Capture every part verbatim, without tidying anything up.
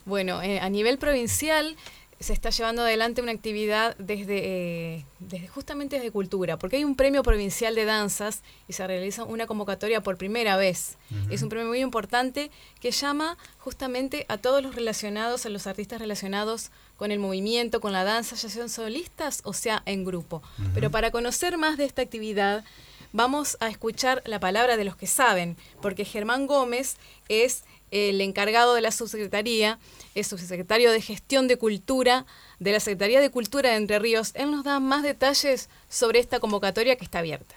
Bueno, eh, a nivel provincial se está llevando adelante una actividad desde, eh, desde justamente desde Cultura, porque hay un premio provincial de danzas y se realiza una convocatoria por primera vez. Uh-huh. Es un premio muy importante que llama justamente a todos los relacionados, a los artistas relacionados con el movimiento, con la danza, ya sean solistas o sea en grupo. Uh-huh. Pero para conocer más de esta actividad, vamos a escuchar la palabra de los que saben, porque Germán Gómez es el encargado de la subsecretaría, es subsecretario de Gestión de Cultura de la Secretaría de Cultura de Entre Ríos. Él nos da más detalles sobre esta convocatoria que está abierta.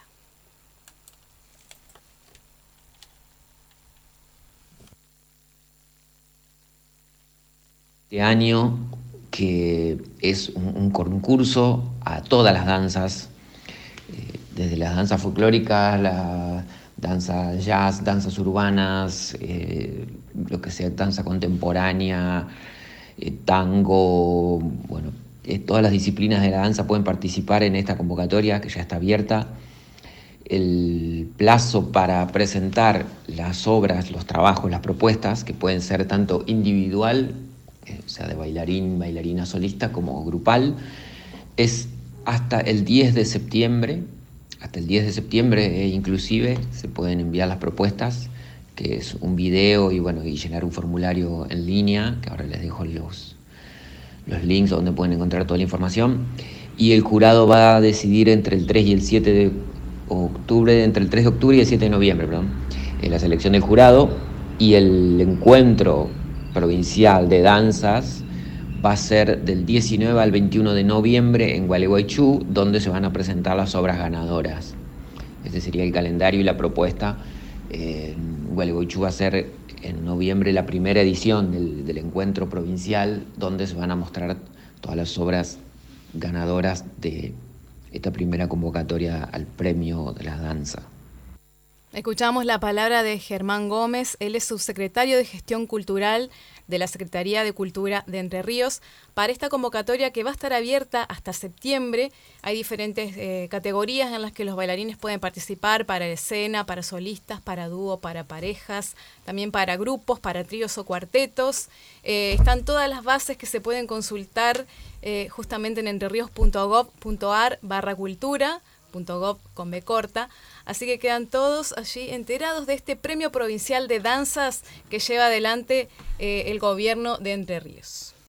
Este año, que es un, un concurso a todas las danzas, eh, desde las danzas folclóricas, la danza jazz, danzas urbanas, eh, lo que sea danza contemporánea, eh, tango, bueno, eh, todas las disciplinas de la danza pueden participar en esta convocatoria que ya está abierta. El plazo para presentar las obras, los trabajos, las propuestas, que pueden ser tanto individual, eh, o sea, de bailarín, bailarina solista, como grupal, es hasta el diez de septiembre. Hasta el diez de septiembre eh, inclusive se pueden enviar las propuestas, que es un video y bueno y llenar un formulario en línea, que ahora les dejo los, los links donde pueden encontrar toda la información. Y el jurado va a decidir entre el tres y el siete de octubre, entre el tres de octubre y el siete de noviembre, perdón, en la selección del jurado, y el encuentro provincial de danzas va a ser del diecinueve al veintiuno de noviembre en Gualeguaychú, donde se van a presentar las obras ganadoras. Ese sería el calendario y la propuesta. Eh, Gualeguaychú va a ser en noviembre la primera edición del, del encuentro provincial, donde se van a mostrar todas las obras ganadoras de esta primera convocatoria al premio de la danza. Escuchamos la palabra de Germán Gómez, él es subsecretario de Gestión Cultural de la Secretaría de Cultura de Entre Ríos. Para esta convocatoria que va a estar abierta hasta septiembre, hay diferentes eh, categorías en las que los bailarines pueden participar, para escena, para solistas, para dúo, para parejas, también para grupos, para tríos o cuartetos. Eh, están todas las bases que se pueden consultar eh, justamente en entreríos.gov.ar barra cultura, .gov con B corta, así que quedan todos allí enterados de este premio provincial de danzas que lleva adelante eh, el gobierno de Entre Ríos.